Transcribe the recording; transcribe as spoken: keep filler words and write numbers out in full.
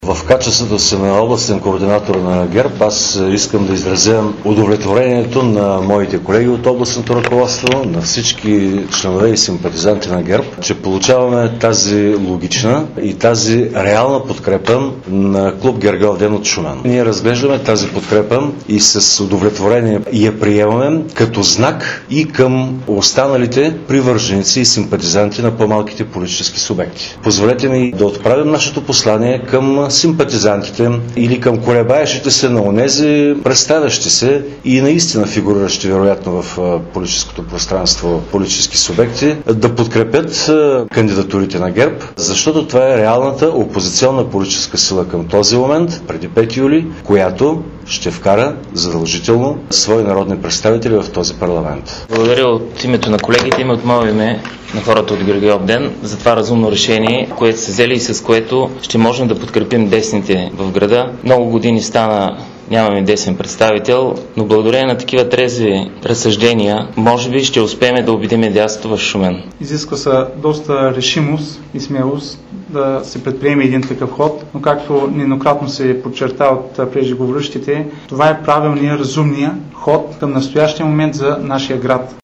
В качеството си на областен координатор на ГЕРБ, аз искам да изразя удовлетворението на моите колеги от областното ръководство, на всички членове и симпатизанти на ГЕРБ, че получаваме тази логична и тази реална подкрепа на клуб Гергьов ден от Шумен. Ние разглеждаме тази подкрепа и с удовлетворение я приемаме като знак и към останалите привърженици и симпатизанти на по-малките политически субекти. Позволете ми да отправим нашето послание към симпатизантите или към колебаещите се на онези, представящи се и наистина фигуриращи вероятно в политическото пространство политически субекти, да подкрепят кандидатурите на ГЕРБ, защото това е реалната опозиционна политическа сила към този момент, преди пети юли, която ще вкара задължително свои народни представители в този парламент. Благодаря от името на колегите и от мое име на хората от Гергьов ден за това разумно решение, което са взели и с което ще можем да подкрепим десните в града. Много години стана, нямаме десен представител, но благодарение на такива трезви разсъждения, може би ще успеем да убедим дясното в Шумен. Изисква се доста решимост и смелост да се предприеме един такъв ход, но както нееднократно се подчерта от преждеговорившите, това е правилният, разумният ход към настоящия момент за нашия град.